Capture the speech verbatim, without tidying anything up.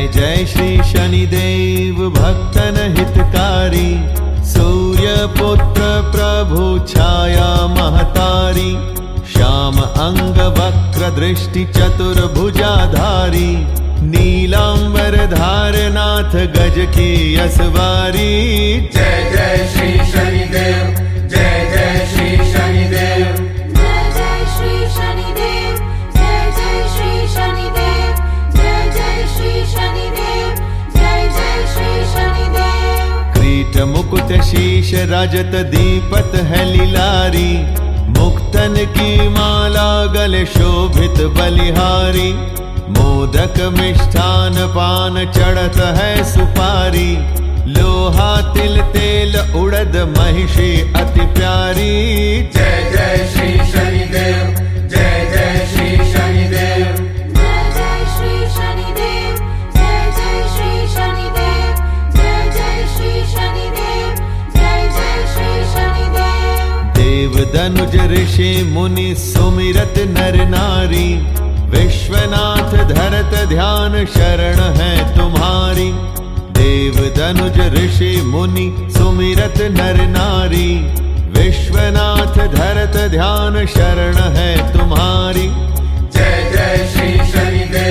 जय जय श्री शनिदेव भक्तन हितकारी, सूर्य पुत्र प्रभु छाया महतारी, श्याम अंग वक्र दृष्टि चतुर्भुजाधारी, नीलांबर धारनाथ गज की यसवारी। जय जय श्री शनिदेव, जय जय श्री शनिदेव, जय जय श्री शनिदेव, जय जय श्री शनिदेव, जय जय श्री शनिदेव, जय जय श्री शनिदेव। क्रीट मुकुट शीश रजत दीपत है लीलारी, मुक्तन की माला गले शोभित बलिहारी, मोदक मिष्ठान पान चढ़त है सुपारी, लोहा तिल तेल उड़द महिषी अति प्यारी। जय जय श्री शनिदेव, जय जय श्री शनिदेव, जय जय श्री शनिदेव, जय जय श्री शनिदेव, जय जय श्री शनिदेव, जय जय श्री शनिदेव। देव दनुज ऋषि मुनि सुमिरत नर नारी, विश्वनाथ धरत ध्यान शरण है तुम्हारी, देव दनुज ऋषि मुनि सुमिरत नर नारी, विश्वनाथ धरत ध्यान शरण है तुम्हारी। जय जय श्री शनिदेव,